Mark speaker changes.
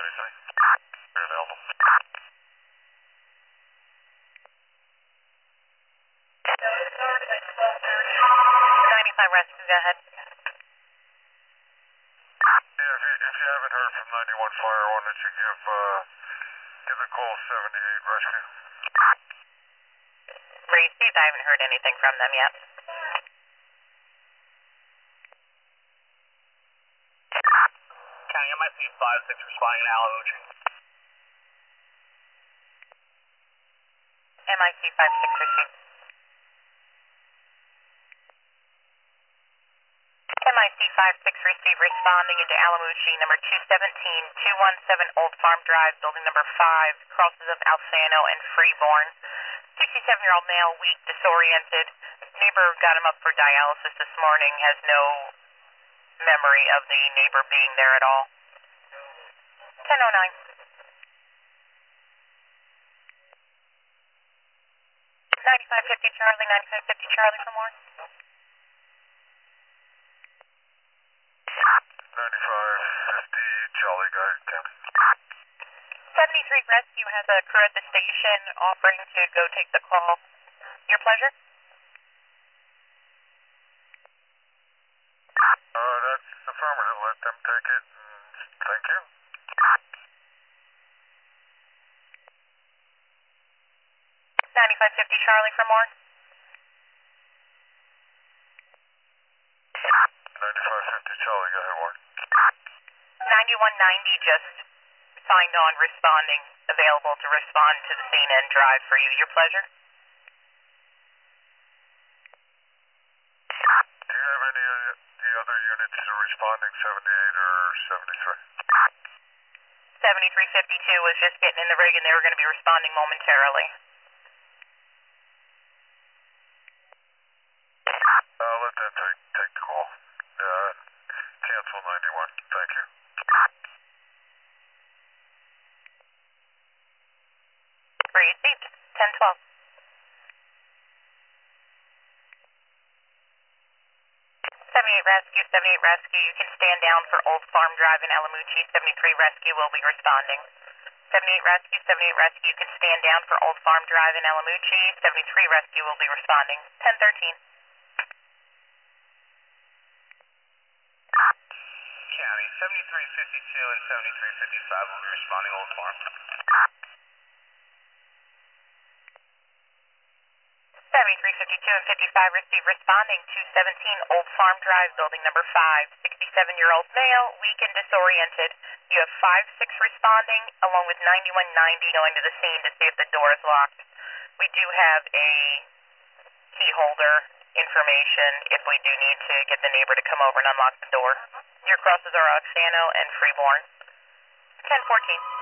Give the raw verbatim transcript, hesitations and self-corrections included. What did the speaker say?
Speaker 1: seventy-three. You're available.
Speaker 2: ninety-five rescue, go ahead.
Speaker 1: Yeah, if you, if you haven't heard from ninety-one Fire, why don't you give, uh, give the call seventy-eight rescue?
Speaker 2: Received, I haven't heard anything from them yet.
Speaker 3: County, M I C five six responding to Alamuchi.
Speaker 2: M I C five six received. M I C five six received, responding into Alamuchi, number two seventeen, two one seven Old Farm Drive, building number five, crosses of Alfano and Freeborn. sixty-seven-year-old male, weak, disoriented. Neighbor got him up for dialysis this morning, has no memory of the neighbor being there at all. ten oh nine. ninety-five fifty Charlie, ninety-five fifty Charlie for more.
Speaker 1: ninety-five fifty, Charlie, go ahead, County.
Speaker 2: seventy-three Rescue has a crew at the station offering to go take the call. Your pleasure?
Speaker 1: Uh, that's affirmative. Let them take it, and thank you.
Speaker 2: ninety-five fifty Charlie for more.
Speaker 1: ninety-five fifty, Charlie, go ahead, Warren.
Speaker 2: ninety-one ninety just signed on, responding, available to respond to the scene and drive for you. Your pleasure?
Speaker 1: Do you have any of the other units responding, seventy-eight or seventy-three?
Speaker 2: seventy-three fifty-two was just getting in the rig and they were going to be responding momentarily.
Speaker 1: Uh, let them take, take the call. Uh, cancel ninety-one. Thank you.
Speaker 2: Received. ten twelve. seventy-eight Rescue, seventy-eight Rescue, you can stand down for Old Farm Drive in Alamuchi. seventy-three Rescue will be responding. seventy-eight Rescue, seventy-eight Rescue, you can stand down for Old Farm Drive in Alamuchi. seventy-three Rescue will be responding. ten thirteen.
Speaker 3: County, seventy-three fifty-two and seventy-three fifty-five will be responding Old Farm.
Speaker 2: seventy-three fifty-two and fifty-five receive, responding to seventeen Old Farm Drive, building number five, sixty-seven-year-old male, weak and disoriented. You have five six responding, along with ninety-one ninety going to the scene to see if the door is locked. We do have a key holder information if we do need to get the neighbor to come over and unlock the door. Your crosses are Oxano and Freeborn. ten fourteen.